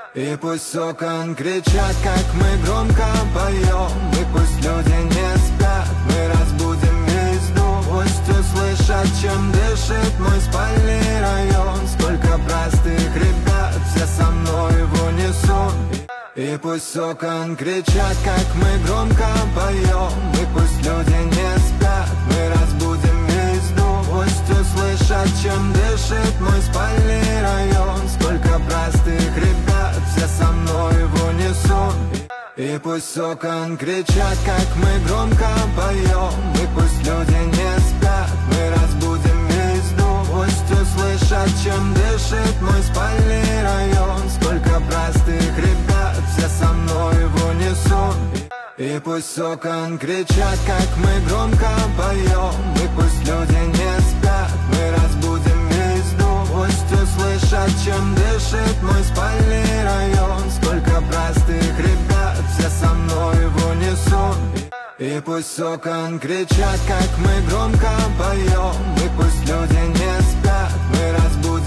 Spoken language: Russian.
И пусть с окон кричат, как мы громко поем, и пусть люди не спят, мы разбудим весь дом. Пусть услышат, чем дышит мой спальный район. Сколько простых ребят, все со мной в унисон. И пусть с окон кричат, как мы громко поем, и пусть люди не спят, мы разбудим весь дом. Пусть услышат, чем дышит мой спальный район. Сколько простых ребят, все со мной в унисон. И пусть с окон кричат, как мы громко поем, и пусть люди не спят, мы разбудим весь дом. Пусть услышат, чем дышит мой спальный район. Сколько простых ребят, все со мной в унисон. И пусть с окон кричат, как мы громко поем, и пусть люди не спят, мы разбудим весь дом. Пусть услышат, чем дышит мой спальный район. Сколько простых ребят, все со мной в унисон. И пусть с окон кричат, как мы громко поем, и пусть люди не спят, мы разбудим